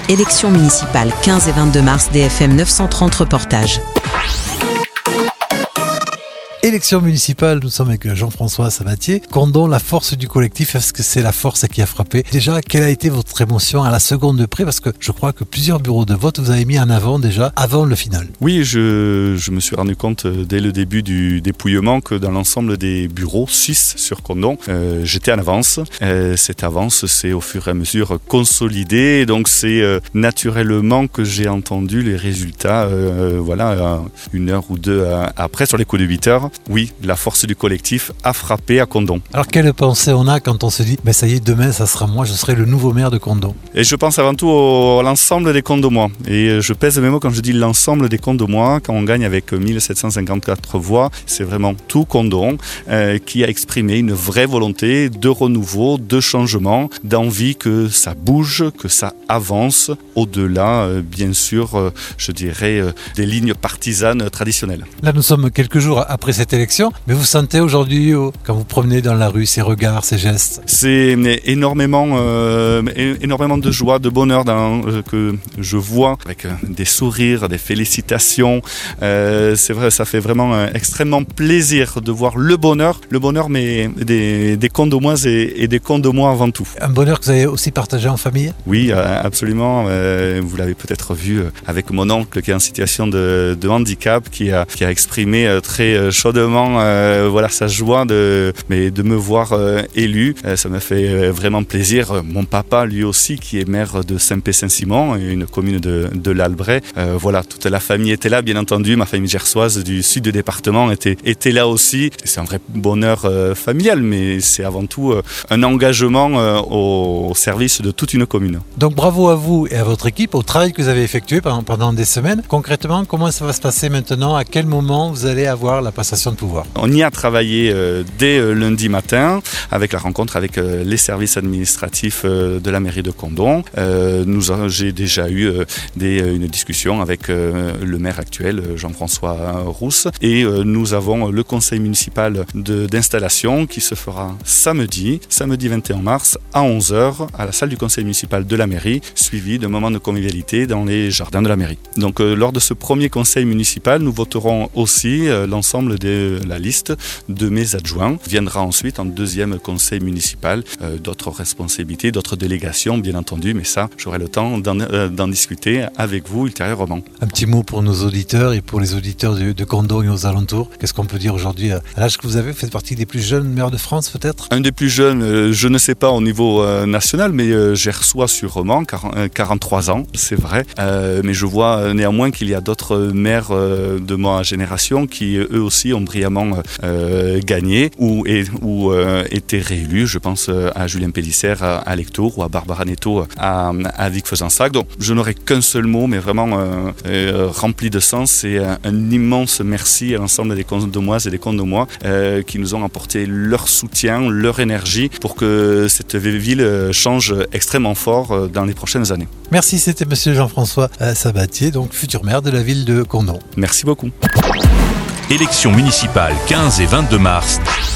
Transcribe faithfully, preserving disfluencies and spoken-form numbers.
Élections municipales quinze et vingt-deux mars, D F M neuf cent trente reportage. Élection municipale, nous sommes avec Jean-François Sabatier. Condom, la force du collectif, est-ce que c'est la force qui a frappé? Déjà, quelle a été votre émotion à la seconde de près? Parce que je crois que plusieurs bureaux de vote vous avez mis en avant déjà avant le final. Oui, je, je me suis rendu compte dès le début du dépouillement que dans l'ensemble des bureaux, six sur Condom, euh, j'étais en avance. Euh, cette avance s'est au fur et à mesure consolidée. Donc c'est euh, naturellement que j'ai entendu les résultats euh, voilà, une heure ou deux après, sur les coups de huit heures. Oui, la force du collectif a frappé à Condom. Alors quelle pensée on a quand on se dit ben ça y est, demain ça sera moi, je serai le nouveau maire de Condom? Et je pense avant tout au, à l'ensemble des Condomois. Et je pèse mes mots quand je dis l'ensemble des Condomois. Quand on gagne avec mille sept cent cinquante-quatre voix, c'est vraiment tout Condom euh, qui a exprimé une vraie volonté de renouveau, de changement, d'envie que ça bouge, que ça avance au-delà, euh, bien sûr, euh, je dirais, euh, des lignes partisanes traditionnelles. Là, nous sommes quelques jours après cette élection, mais vous sentez aujourd'hui, quand vous promenez dans la rue, ces regards, ces gestes? C'est énormément, euh, énormément de joie, de bonheur dans, euh, que je vois, avec des sourires, des félicitations. Euh, c'est vrai, ça fait vraiment euh, extrêmement plaisir de voir le bonheur, le bonheur mais des, des Condomoises et, et des Condomois avant tout. Un bonheur que vous avez aussi partagé en famille? Oui, euh, absolument. Euh, vous l'avez peut-être vu avec mon oncle qui est en situation de, de handicap, qui a, qui a exprimé euh, très chaudement Euh, voilà, sa joie de, mais de me voir euh, élu. Euh, ça m'a fait euh, vraiment plaisir. Mon papa, lui aussi, qui est maire de Saint-Pé-Saint-Simon, une commune de, de l'Albret. Euh, voilà, toute la famille était là, bien entendu. Ma famille gersoise du sud du département était, était là aussi. C'est un vrai bonheur euh, familial, mais c'est avant tout euh, un engagement euh, au, au service de toute une commune. Donc bravo à vous et à votre équipe, au travail que vous avez effectué pendant, pendant des semaines. Concrètement, comment ça va se passer maintenant? À quel moment vous allez avoir la passation de pouvoir? On y a travaillé euh, dès euh, lundi matin avec la rencontre avec euh, les services administratifs euh, de la mairie de Condom. Euh, nous a, j'ai déjà eu euh, des, une discussion avec euh, le maire actuel, Jean-François Rousse, et euh, nous avons le conseil municipal de, d'installation qui se fera samedi, samedi vingt et un mars à onze heures à la salle du conseil municipal de la mairie, suivi d'un moment de convivialité dans les jardins de la mairie. Donc euh, lors de ce premier conseil municipal, nous voterons aussi euh, l'ensemble de la liste de mes adjoints. Viendra ensuite en deuxième conseil municipal euh, d'autres responsabilités, d'autres délégations bien entendu, mais ça j'aurai le temps d'en, euh, d'en discuter avec vous ultérieurement. Un petit mot pour nos auditeurs et pour les auditeurs de, de Condom et aux alentours. Qu'est-ce qu'on peut dire aujourd'hui à l'âge que vous avez? Vous faites partie des plus jeunes maires de France peut-être? Un des plus jeunes, euh, je ne sais pas au niveau euh, national, mais euh, j'ai reçu sûrement quarante-trois ans, c'est vrai, euh, mais je vois euh, néanmoins qu'il y a d'autres maires euh, de ma génération qui eux aussi ont brillamment Euh, gagné ou, et, ou euh, été réélu. Je pense euh, à Julien Pélissère à, à Lectoure ou à Barbara Netto à, à Vic-Fezensac. Donc je n'aurai qu'un seul mot, mais vraiment euh, euh, rempli de sens. Et un, un immense merci à l'ensemble des Condomoises et des Condomois euh, qui nous ont apporté leur soutien, leur énergie pour que cette ville change extrêmement fort dans les prochaines années. Merci, c'était monsieur Jean-François Sabatier, donc futur maire de la ville de Condom. Merci beaucoup. Élections municipales quinze et vingt-deux mars.